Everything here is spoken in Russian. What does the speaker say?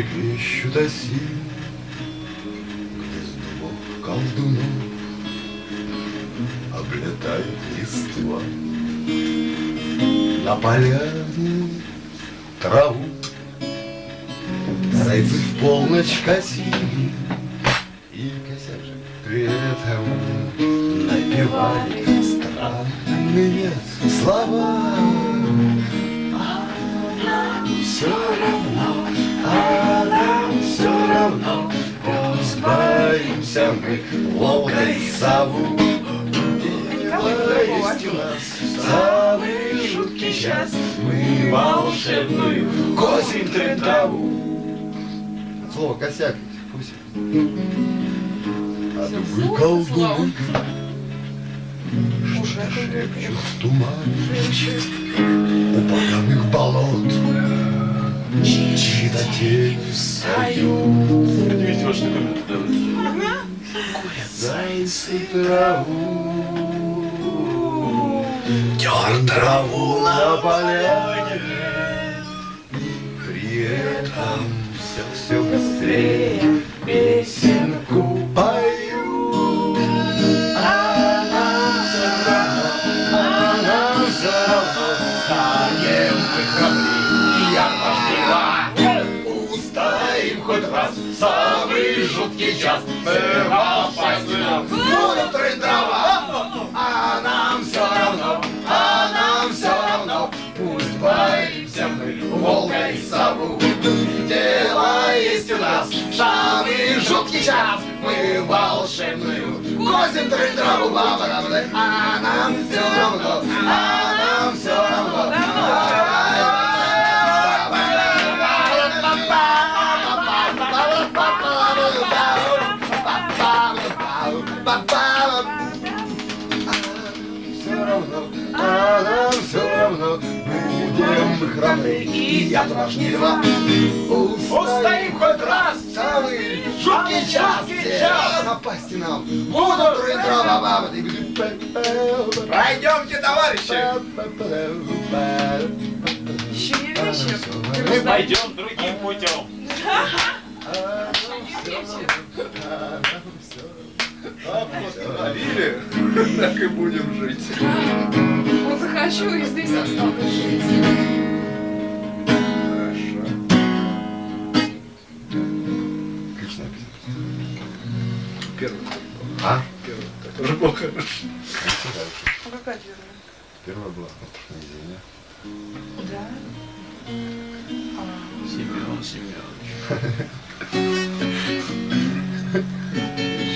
трепещут оси, где с дубов колдунов облетает листва. На поляне траву зайцы в полночь косили и при этом напевали странные слова. Все равно, нам все равно, пусть боимся мы волка и сову. Есть у нас самый жуткий час, мы волшебную косим траву. Слово косяк, пусть. А вы колдуны, что-то шепчут в тумане у поганых болот. Чьи-то тени встают. Видите, вот что такое? Курят зайцы траву. Дёрн траву на поляне, и при этом все быстрее песенку пою. А нам все равно станем мы храбрее, я пошла. Устоим хоть раз в самый жуткий час, мы волшебную будут трындровать. А нам все равно, пусть боимся мы волка и сову. Дело есть у нас самый жуткий час, мы волшебную косим трындрову. А нам все равно, все равно, будем мы храбры, и я тоже не льва. Устоим хоть раз в самый жуткий час, напасти нам будут трындровать. Пройдемте, товарищи! Еще не вечер. Мы пойдем другим путем. Остановили, так и будем жить. Вот захочу и здесь останусь жить. Хорошо. Отличная песня. Первый. А? Первый. Тоже был хороший. Конечно, дальше. А какая первая? Первая была на неделе. Да? Семен Семенович.